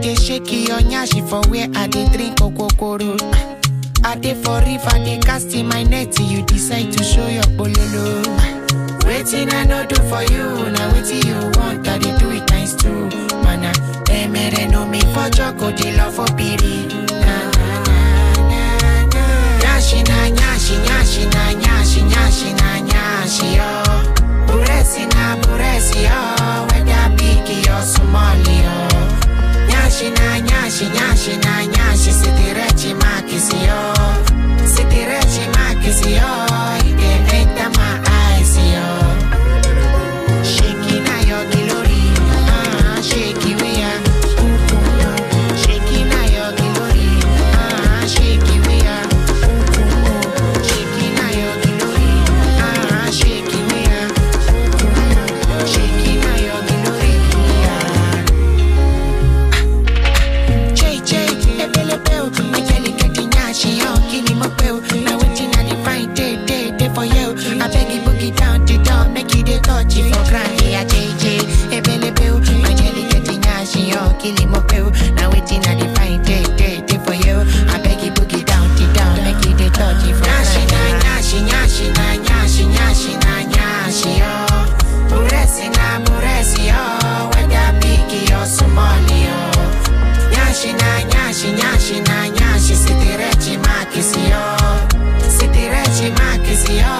dey shake your nyashi for where I dey drink okokoro. I dey for river, dey cast in my net till you decide to show your bololo. Waiting I no do for you, now waiting you want, I dey do it times two. Mana, emere no me for joko, dey love for piri. Nyashi na nyashi, nyashi na nyashi, nyashi na nyashi yo. Buresi na buresi yo, whether big or small yo. Nyashi na nyashi, nyashi na nyashi, sitirechi makisi yo. Sitirechi makisi yo, ide enter my eyes yo. Shaking na your glory, shaky we are. Shaking na your glory, shaky we are. Shaking na your glory, shaky we are. Shaking na your glory, ebelebeo, my jelly getting nyashi yo, killing my bell. Now waiting on the fine day for you. I beg you boogie down the door, make you the touch it for grand. Yeah, JJ, ebelebeo, my jelly getting nyashi yo, killing my bell. Now waiting on the fine day for you. I beg you boogie down the door, make you the touch it for grand. Nyashi na nyashi, nyashi na nyashi, nyashi na nyashi yo. Buresi na buresi yo, whether big or small yo. Nyashi na nyashi, nyashi na nyashi, sitirechi makisi yo. Sitirechi makisi yo.